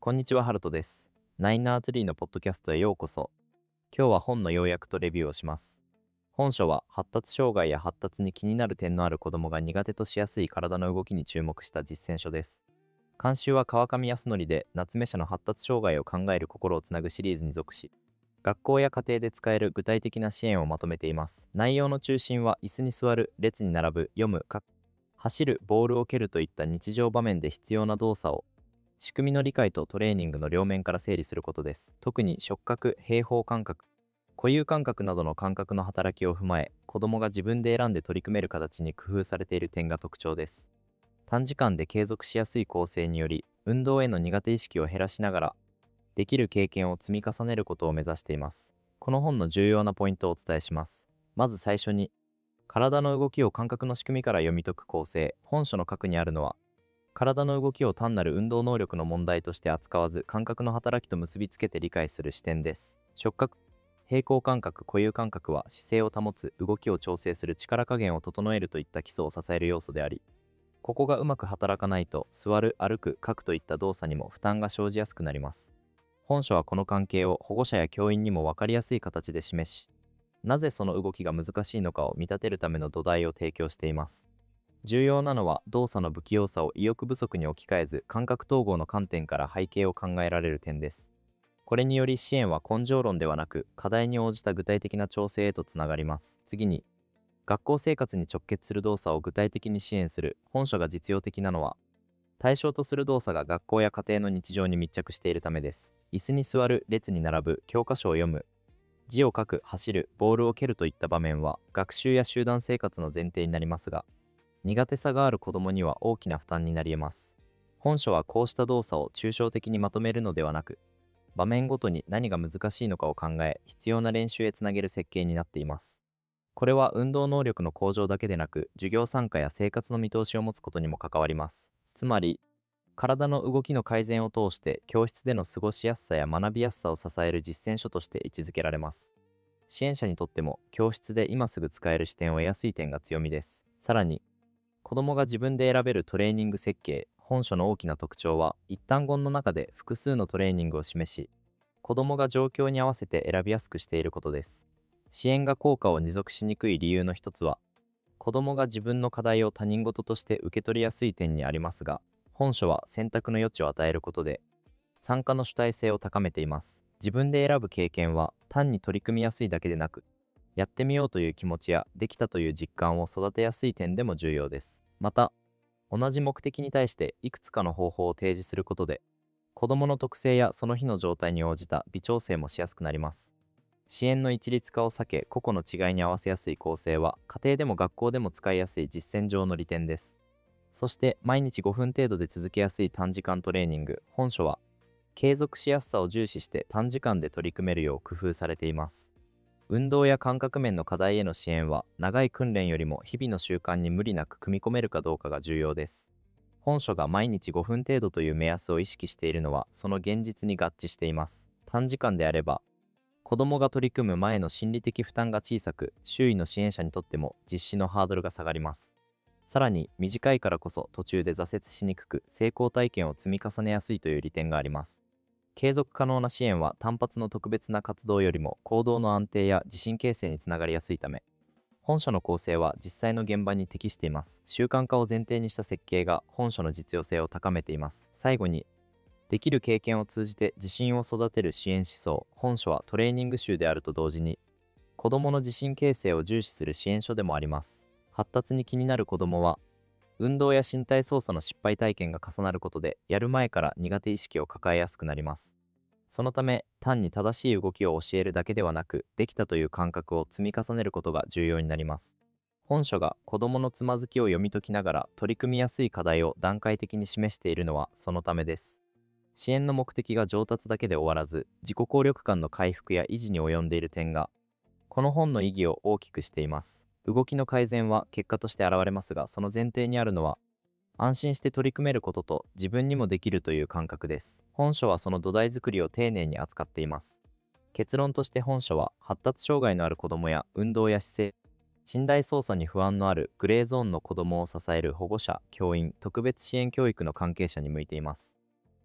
こんにちは、ハルトです。ナインナーツリーのポッドキャストへようこそ。今日は本の要約とレビューをします。本書は発達障害や発達に気になる点のある子供が苦手としやすい体の動きに注目した実践書です。監修は川上康則で、夏目社の発達障害を考える心をつなぐシリーズに属し、学校や家庭で使える具体的な支援をまとめています。内容の中心は椅子に座る、列に並ぶ、読む、書く、走る、ボールを蹴るといった日常場面で必要な動作を仕組みの理解とトレーニングの両面から整理することです。特に触覚、平方感覚、固有感覚などの感覚の働きを踏まえ、子供が自分で選んで取り組める形に工夫されている点が特徴です。短時間で継続しやすい構成により、運動への苦手意識を減らしながら、できる経験を積み重ねることを目指しています。この本の重要なポイントをお伝えします。まず最初に、体の動きを感覚の仕組みから読み解く構成。本書の核にあるのは、体の動きを単なる運動能力の問題として扱わず、感覚の働きと結びつけて理解する視点です。触覚、平行感覚、固有感覚は姿勢を保つ、動きを調整する、力加減を整えるといった基礎を支える要素であり、ここがうまく働かないと、座る、歩く、書くといった動作にも負担が生じやすくなります。本書はこの関係を保護者や教員にも分かりやすい形で示し、なぜその動きが難しいのかを見立てるための土台を提供しています。重要なのは、動作の不器用さを意欲不足に置き換えず、感覚統合の観点から背景を考えられる点です。これにより支援は根性論ではなく、課題に応じた具体的な調整へとつながります。次に、学校生活に直結する動作を具体的に支援する。本書が実用的なのは、対象とする動作が学校や家庭の日常に密着しているためです。椅子に座る、列に並ぶ、教科書を読む、字を書く、走る、ボールを蹴るといった場面は、学習や集団生活の前提になりますが、苦手さがある子供には大きな負担になり得ます。本書はこうした動作を抽象的にまとめるのではなく、場面ごとに何が難しいのかを考え、必要な練習へつなげる設計になっています。これは運動能力の向上だけでなく、授業参加や生活の見通しを持つことにも関わります。つまり、体の動きの改善を通して教室での過ごしやすさや学びやすさを支える実践書として位置づけられます。支援者にとっても教室で今すぐ使える視点を得やすい点が強みです。さらに、子供が自分で選べるトレーニング設計。本書の大きな特徴は、一単語の中で複数のトレーニングを示し、子供が状況に合わせて選びやすくしていることです。支援が効果を持続しにくい理由の一つは、子供が自分の課題を他人事として受け取りやすい点にありますが、本書は選択の余地を与えることで、参加の主体性を高めています。自分で選ぶ経験は単に取り組みやすいだけでなく、やってみようという気持ちやできたという実感を育てやすい点でも重要です。また、同じ目的に対していくつかの方法を提示することで、子供の特性やその日の状態に応じた微調整もしやすくなります。支援の一律化を避け、個々の違いに合わせやすい構成は、家庭でも学校でも使いやすい実践上の利点です。そして、毎日5分程度で続けやすい短時間トレーニング。本書は、継続しやすさを重視して短時間で取り組めるよう工夫されています。運動や感覚面の課題への支援は、長い訓練よりも日々の習慣に無理なく組み込めるかどうかが重要です。本書が毎日5分程度という目安を意識しているのは、その現実に合致しています。短時間であれば、子供が取り組む前の心理的負担が小さく、周囲の支援者にとっても実施のハードルが下がります。さらに、短いからこそ途中で挫折しにくく、成功体験を積み重ねやすいという利点があります。継続可能な支援は単発の特別な活動よりも行動の安定や自信形成につながりやすいため、本書の構成は実際の現場に適しています。習慣化を前提にした設計が本書の実用性を高めています。最後に、できる経験を通じて自信を育てる支援思想。本書はトレーニング集であると同時に、子どもの自信形成を重視する支援書でもあります。発達に気になる子どもは、運動や身体操作の失敗体験が重なることで、やる前から苦手意識を抱えやすくなります。そのため、単に正しい動きを教えるだけではなく、できたという感覚を積み重ねることが重要になります。本書が子どものつまずきを読み解きながら取り組みやすい課題を段階的に示しているのはそのためです。支援の目的が上達だけで終わらず、自己効力感の回復や維持に及んでいる点が、この本の意義を大きくしています。動きの改善は結果として現れますが、その前提にあるのは、安心して取り組めることと自分にもできるという感覚です。本書はその土台作りを丁寧に扱っています。結論として本書は、発達障害のある子どもや運動や姿勢、身体操作に不安のあるグレーゾーンの子どもを支える保護者、教員、特別支援教育の関係者に向いています。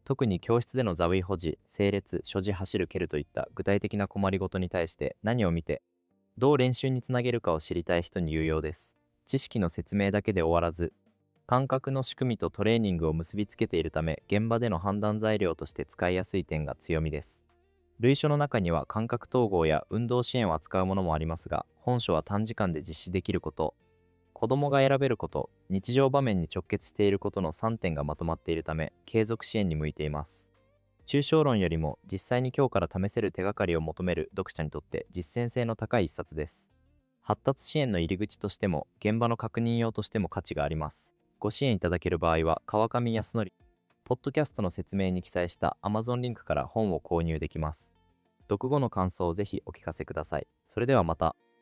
特に教室での座位保持、整列、所持走る蹴るといった具体的な困りごとに対して何を見て、どう練習につなげるかを知りたい人に有用です。知識の説明だけで終わらず、感覚の仕組みとトレーニングを結びつけているため、現場での判断材料として使いやすい点が強みです。類書の中には感覚統合や運動支援を扱うものもありますが、本書は短時間で実施できること、子供が選べること、日常場面に直結していることの3点がまとまっているため、継続支援に向いています。抽象論よりも実際に今日から試せる手がかりを求める読者にとって実践性の高い一冊です。発達支援の入り口としても現場の確認用としても価値があります。ご支援いただける場合は川上康則、ポッドキャストの説明に記載した Amazon リンクから本を購入できます。読後の感想をぜひお聞かせください。それではまた。